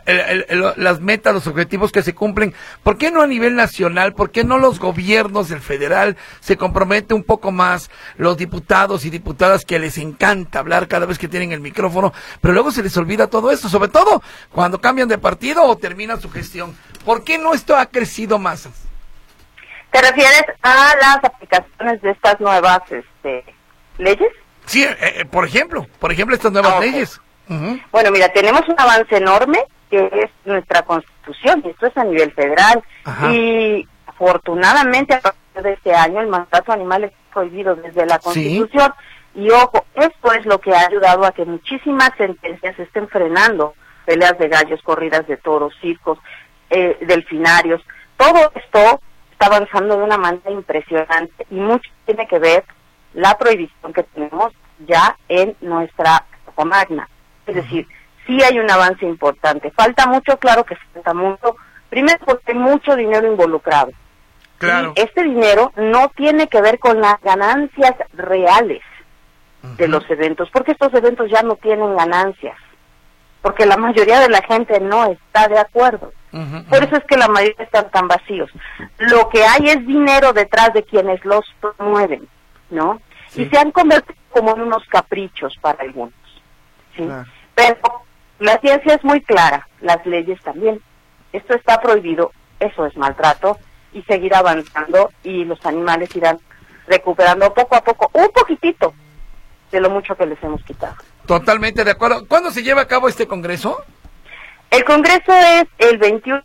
las metas, los objetivos que se cumplen, ¿por qué no a nivel nacional? ¿Por qué no los gobiernos del federal se comprometen un poco más, los diputados y diputadas que les encanta hablar cada vez que tienen el micrófono, pero luego se les olvida todo esto, sobre todo cuando cambian de partido o terminan su gestión? ¿Por qué no esto ha crecido más? ¿Te refieres a las aplicaciones de estas nuevas leyes? Sí, por ejemplo estas nuevas leyes. Bueno, mira, tenemos un avance enorme que es nuestra Constitución, y esto es a nivel federal. Y afortunadamente a partir de este año el maltrato animal es prohibido desde la Constitución. ¿Sí? Y ojo, esto es lo que ha ayudado a que muchísimas sentencias estén frenando peleas de gallos, corridas de toros, circos, delfinarios. Todo esto está avanzando de una manera impresionante y mucho tiene que ver la prohibición que tenemos ya en nuestra Magna. Es decir, sí hay un avance importante. Falta mucho, claro que falta mucho. Primero porque hay mucho dinero involucrado. Claro. Y este dinero no tiene que ver con las ganancias reales de los eventos, porque estos eventos ya no tienen ganancias, porque la mayoría de la gente no está de acuerdo. Por eso es que la mayoría están tan vacíos. Lo que hay es dinero detrás de quienes los promueven, ¿no? Sí. Y se han convertido como en unos caprichos para algunos, ¿sí? Claro. Pero la ciencia es muy clara, las leyes también. Esto está prohibido, eso es maltrato, y seguirá avanzando, y los animales irán recuperando poco a poco, un poquitito de lo mucho que les hemos quitado. Totalmente de acuerdo. ¿Cuándo se lleva a cabo este congreso? El congreso es el 20,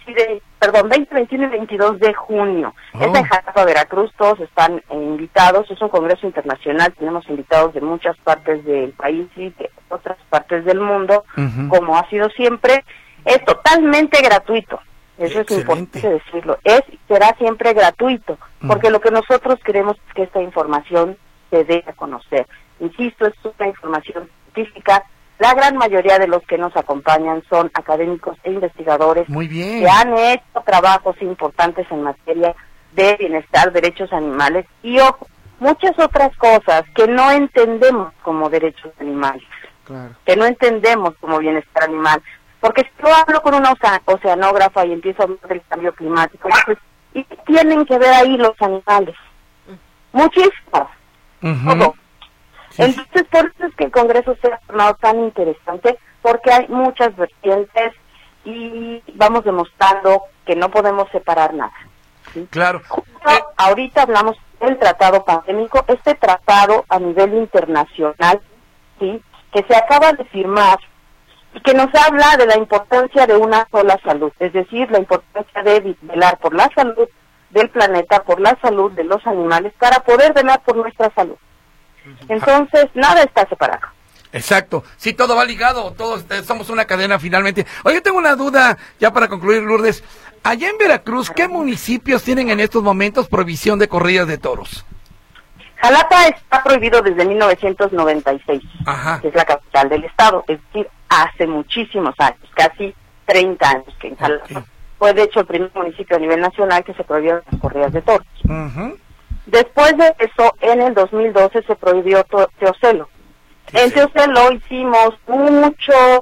21 y 22 de junio. Es en Jalapa, Veracruz, todos están invitados. Es un congreso internacional, tenemos invitados de muchas partes del país y de otras partes del mundo, como ha sido siempre. Es totalmente gratuito, eso es importante decirlo. Será siempre gratuito, porque lo que nosotros queremos es que esta información se dé a conocer. Insisto, es una información científica. La gran mayoría de los que nos acompañan son académicos e investigadores que han hecho trabajos importantes en materia de bienestar, derechos animales y muchas otras cosas que no entendemos como derechos animales, que no entendemos como bienestar animal. Porque si yo hablo con una oceanógrafa y empiezo a hablar del cambio climático, pues, ¿y qué tienen que ver ahí los animales? Muchísimo. Todo. Entonces, por eso es que el Congreso se ha tornado tan interesante, porque hay muchas vertientes y vamos demostrando que no podemos separar nada, ¿sí? Claro. Ahorita hablamos del tratado pandémico, este tratado a nivel internacional, ¿sí?, que se acaba de firmar y que nos habla de la importancia de una sola salud, es decir, la importancia de velar por la salud del planeta, por la salud de los animales, para poder velar por nuestra salud. Entonces, nada está separado. Exacto, sí, todo va ligado, todos somos una cadena finalmente. Oye, yo tengo una duda, ya para concluir, Lourdes. Allá en Veracruz, ¿qué municipios tienen en estos momentos prohibición de corridas de toros? Jalapa está prohibido desde 1996, que es la capital del estado, es decir, hace muchísimos años, casi 30 años que en Jalapa fue de hecho el primer municipio a nivel nacional que se prohibió las corridas de toros. Después de eso, en el 2012 se prohibió Teocelo. En Teocelo hicimos mucho,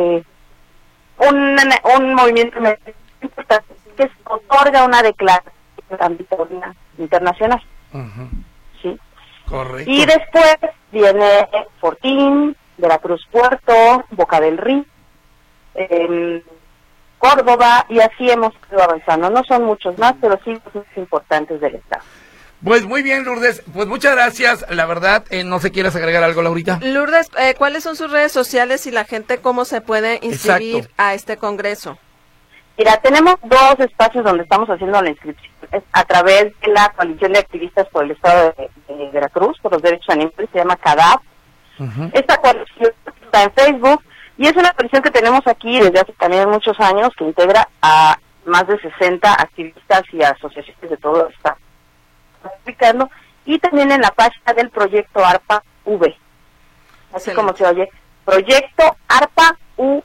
un movimiento importante que se otorga una declaración internacional. ¿Sí? Correcto. Y después viene Fortín, Veracruz Puerto, Boca del Río, Córdoba, y así hemos ido avanzando. No son muchos más, pero sí los más importantes del estado. Pues muy bien, Lourdes, pues muchas gracias, la verdad, no sé, ¿quieres agregar algo, Laurita? Lourdes, ¿cuáles son sus redes sociales y la gente cómo se puede inscribir a este congreso? Mira, tenemos 2 espacios donde estamos haciendo la inscripción. Es a través de la Coalición de Activistas por el Estado de Veracruz, por los Derechos Animales, se llama CADAP. Esta coalición está en Facebook y es una coalición que tenemos aquí desde hace también muchos años, que integra a más de 60 activistas y asociaciones de todo el estado. Explicando, y también en la página del proyecto ARPA V, así como se oye, proyecto ARPA V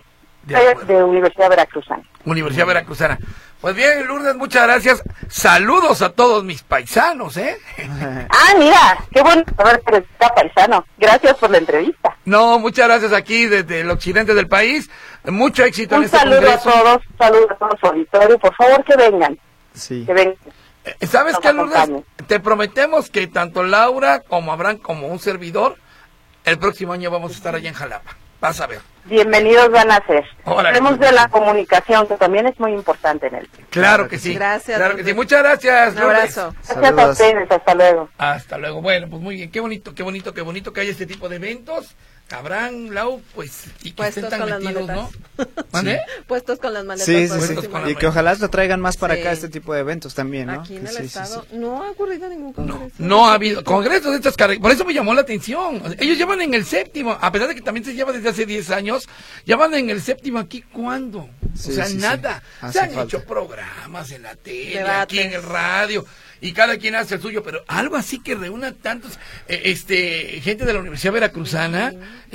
de Universidad Veracruzana. Universidad Veracruzana. Pues bien, Lourdes, muchas gracias. Saludos a todos mis paisanos, ¿eh? Mira, qué bueno saber que eres paisano. Gracias por la entrevista. No, muchas gracias aquí desde el occidente del país. Mucho éxito en este congreso. Un saludo a todos su auditorio. Por favor, que vengan. Sí. Que vengan. ¿Sabes qué, Lourdes? Te prometemos que tanto Laura como Abraham como un servidor, el próximo año vamos a estar allá en Jalapa. Vas a ver. Bienvenidos van a ser. Hablemos de la comunicación, que también es muy importante en el tema. Claro que sí. Gracias. Claro que sí. Muchas gracias, Un abrazo. Gracias a ustedes. Hasta luego. Hasta luego. Bueno, pues muy bien. Qué bonito que haya este tipo de eventos. Abraham, Lau, pues, y que estén tan metidos, ¿no? ¿Vale? Puestos con las maletas. Sí. Y que ojalá lo traigan más para acá este tipo de eventos también, ¿no? Aquí en el estado no ha ocurrido ningún congreso. No ha habido congresos de estas características. Por eso me llamó la atención. Ellos llevan en el 7º, a pesar de que también se lleva desde hace 10 años, llevan en el 7º aquí, ¿cuándo? Nada. Se han hecho programas en la tele, aquí en el radio, y cada quien hace el suyo, pero algo así que reúna tantos, gente de la Universidad Veracruzana,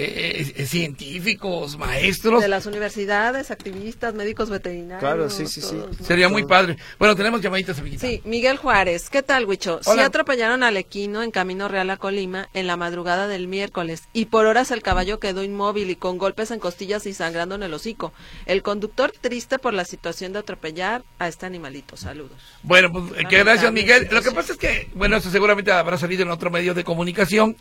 científicos, maestros. De las universidades, activistas, médicos veterinarios. Claro, sí. Sería muy padre. Bueno, tenemos llamaditas, amiguita. Sí, Miguel Juárez. ¿Qué tal, Huicho? Hola. Sí atropellaron al equino en Camino Real a Colima en la madrugada del miércoles y por horas el caballo quedó inmóvil y con golpes en costillas y sangrando en el hocico. El conductor triste por la situación de atropellar a este animalito. Saludos. Bueno, pues que gracias, Miguel. Lo que pasa es que, bueno, eso seguramente habrá salido en otro medio de comunicación.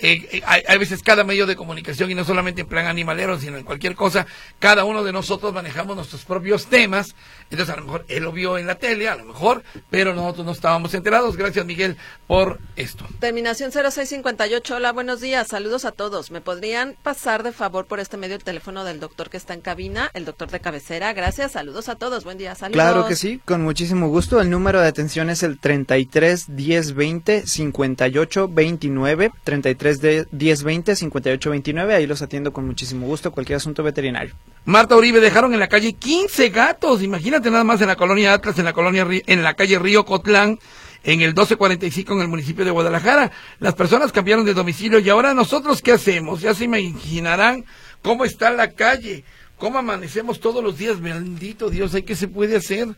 Hay veces cada medio de comunicación, y no solamente en plan animalero, sino en cualquier cosa, cada uno de nosotros manejamos nuestros propios temas. Entonces, a lo mejor él lo vio en la tele, a lo mejor, pero nosotros no estábamos enterados. Gracias, Miguel, por esto. Terminación 0658. Hola, buenos días. Saludos a todos. ¿Me podrían pasar de favor por este medio el teléfono del doctor que está en cabina, el doctor de cabecera? Gracias. Saludos a todos. Buen día. Saludos. Claro que sí, con muchísimo gusto. El número de atención es el 33 10 20 58 29, 33 10 20 58 29. Ahí los atiendo con muchísimo gusto, cualquier asunto veterinario. Marta Uribe, dejaron en la calle 15 gatos. Imagínate nada más, en la colonia Atlas, en la calle Río Cotlán, en el 1245 en el municipio de Guadalajara. Las personas cambiaron de domicilio y ahora nosotros, ¿qué hacemos? Ya se imaginarán cómo está la calle, cómo amanecemos todos los días. Bendito Dios, ¿qué se puede hacer?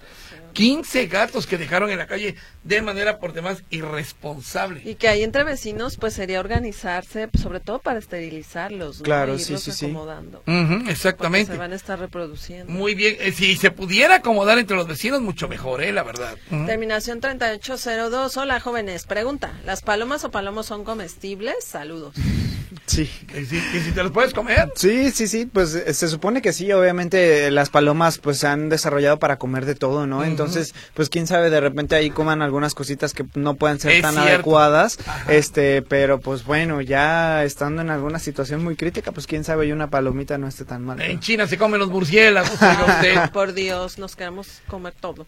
15 gatos que dejaron en la calle de manera por demás irresponsable. Y que ahí entre vecinos pues sería organizarse, sobre todo para esterilizarlos, ¿no? Claro, irlos sí. acomodando. Exactamente. Porque se van a estar reproduciendo. Muy bien, si se pudiera acomodar entre los vecinos, mucho mejor, la verdad. Terminación 3802. Hola, jóvenes. Pregunta, ¿las palomas o palomos son comestibles? Saludos. Sí. ¿Que si te los puedes comer? Sí, pues se supone que sí. Obviamente las palomas pues se han desarrollado para comer de todo, ¿no? Entonces, pues quién sabe, de repente ahí coman algunas cositas que no pueden ser tan adecuadas. Pero pues bueno, ya estando en alguna situación muy crítica, pues quién sabe, y una palomita no esté tan mal. En China se comen los murciélagos. Por Dios, nos queremos comer todo.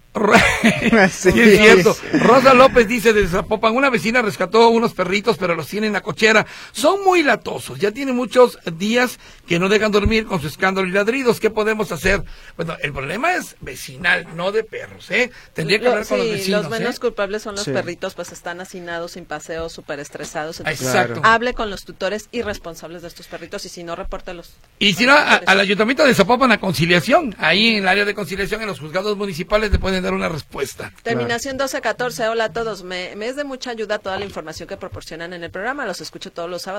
Sí, es cierto. Rosa López dice de Zapopan, una vecina rescató unos perritos, pero los tiene en la cochera. Son muy latosos, ya tienen muchos días que no dejan dormir con su escándalo y ladridos. ¿Qué podemos hacer? Bueno, el problema es vecinal, no de perros, Tendría que hablar con los vecinos. Los menos culpables son los perritos, pues están hacinados, sin paseo, súper estresados. Exacto. Hable con los tutores y responsables de estos perritos, y si no, repórtelos. Y si no, al ayuntamiento de Zapopan, a conciliación. Ahí en el área de conciliación, en los juzgados municipales, le pueden dar una respuesta. Terminación 1214. Hola a todos. Me es de mucha ayuda toda la información que proporcionan en el programa. Los escucho todos los sábados. Muchas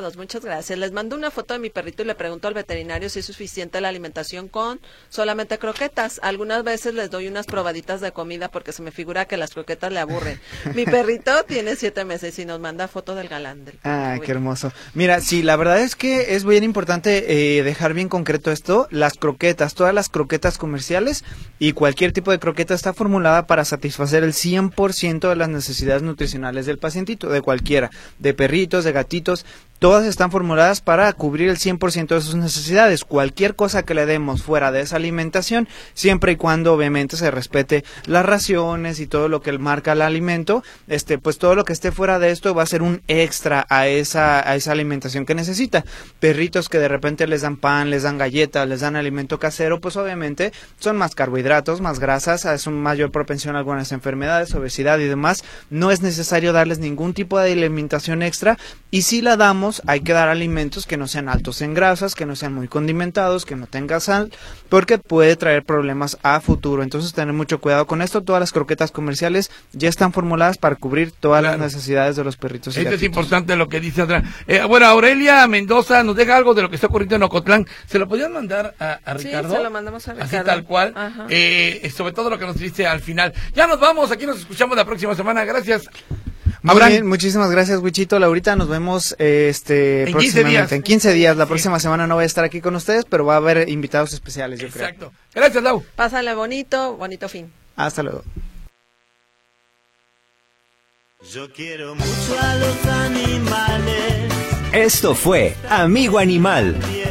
gracias. Les mando una foto de mi perrito y le pregunto al veterinario si es suficiente la alimentación con solamente croquetas. Algunas veces les doy unas probaditas de comida porque se me figura que las croquetas le aburren. Mi perrito tiene 7 meses y nos manda foto del galán. Qué hermoso. Mira, sí, la verdad es que es bien importante dejar bien concreto esto. Las croquetas, todas las croquetas comerciales y cualquier tipo de croqueta está formulada para satisfacer el 100% de las necesidades nutricionales del pacientito, de cualquiera, de perritos, de gatitos. Todas están formuladas para cubrir el 100% de sus necesidades. Cualquier cosa que le demos fuera de esa alimentación, siempre y cuando obviamente se respete las raciones y todo lo que marca el alimento, pues todo lo que esté fuera de esto va a ser un extra a esa alimentación que necesita. Perritos que de repente les dan pan, les dan galletas, les dan alimento casero, pues obviamente son más carbohidratos, más grasas, es una mayor propensión a algunas enfermedades, obesidad y demás. No es necesario darles ningún tipo de alimentación extra, y si la damos hay que dar alimentos que no sean altos en grasas, que no sean muy condimentados, que no tengan sal, porque puede traer problemas a futuro. Entonces tener mucho cuidado con esto. Todas las croquetas comerciales ya están formuladas para cubrir todas las necesidades de los perritos y gatitos. Es importante lo que dice Andrea. Bueno, Aurelia Mendoza nos deja algo de lo que está ocurriendo en Ocotlán. ¿Se lo podían mandar a Ricardo? Sí, se lo mandamos a Ricardo. Así tal cual. Sobre todo lo que nos dice al final. Ya nos vamos, aquí nos escuchamos la próxima semana. Gracias. Muy bien, muchísimas gracias, Wichito. Laurita, nos vemos en 15 días. En 15 días. La próxima semana no voy a estar aquí con ustedes, pero va a haber invitados especiales, yo creo. Exacto. Gracias, Lau. Pásale bonito fin. Hasta luego. Yo quiero mucho a los animales. Esto fue Amigo Animal.